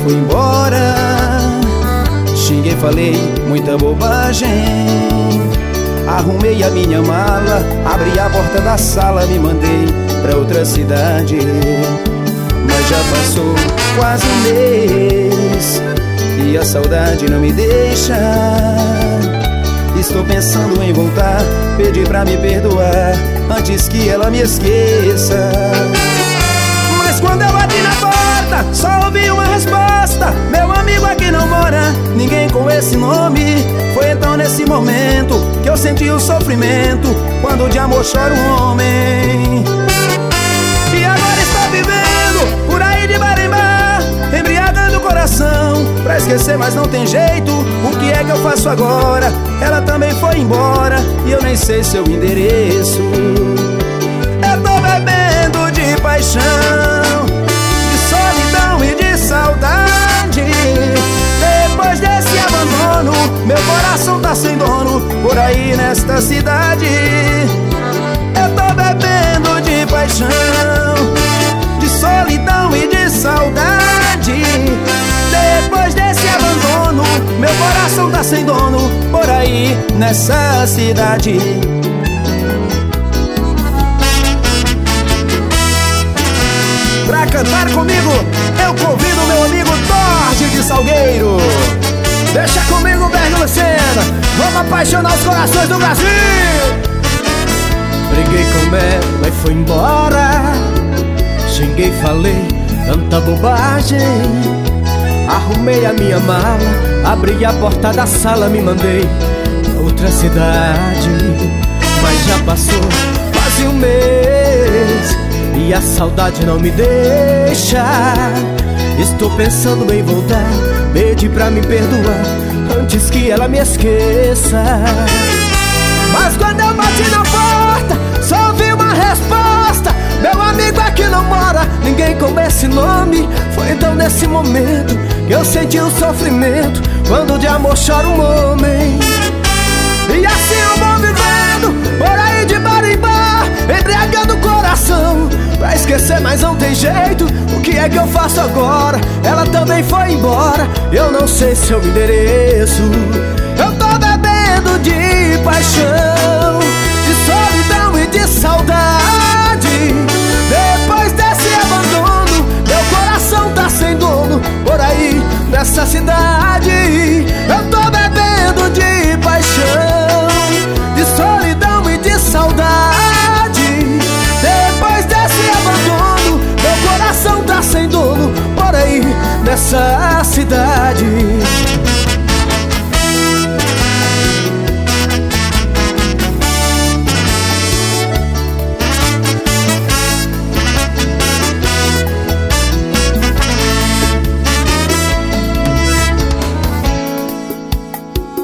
foi embora. Xinguei, falei muita bobagem. Arrumei a minha mala, abri a porta da sala, me mandei pra outra cidade. Mas já passou quase um mês e a saudade não me deixa. Estou pensando em voltar, pedir pra me perdoar antes que ela me esqueça. Mas quando eu bati na porta, só ouvi uma resposta: meu amigo aqui não mora ninguém com esse nome. Foi então nesse momento que eu senti o sofrimento, quando de amor chora um homem. E agora estou vivendo por aí de bar em bar, embriagando o coração pra esquecer, mas não tem jeito. O que é que eu faço agora? Ela também foi embora e eu nem sei seu endereço. Eu tô bebendo de paixão, de solidão e de saudade. Depois desse abandono, meu coração tá sem dono por aí nesta cidade. Eu tô bebendo de paixão, de solidão e de saudade. Depois desse abandono, meu coração tá sem dono por aí nessa cidade. Pra cantar comigo, eu convido meu amigo Jorge de Salgueiro. Deixa comigo, Berg Lucena, vamos apaixonar os corações do Brasil. Briguei com ela e foi embora. Xinguei, falei tanta bobagem. Arrumei a minha mala, abri a porta da sala, me mandei pra outra cidade. Mas já passou quase um mês e a saudade não me deixa. Estou pensando em voltar, pedi pra me perdoar antes que ela me esqueça. Mas quando eu bati na porta, só ouvi uma resposta: meu amigo aqui não mora ninguém com esse nome. Foi então nesse momento que eu senti o sofrimento, quando de amor chora um homem. E assim eu vou vivendo por aí de bar em bar, embriagando o coração pra esquecer, mas não tem jeito. O que é que eu faço agora? Ela também foi embora, eu não sei seu endereço. Eu tô bebendo de paixão, de solidão e de saudade. Depois desse abandono, meu coração tá sem dono por aí nessa cidade. Eu tô bebendo de paixão, de solidão e de saudade. Depois desse abandono, meu coração tá sem dono por aí nessa cidade.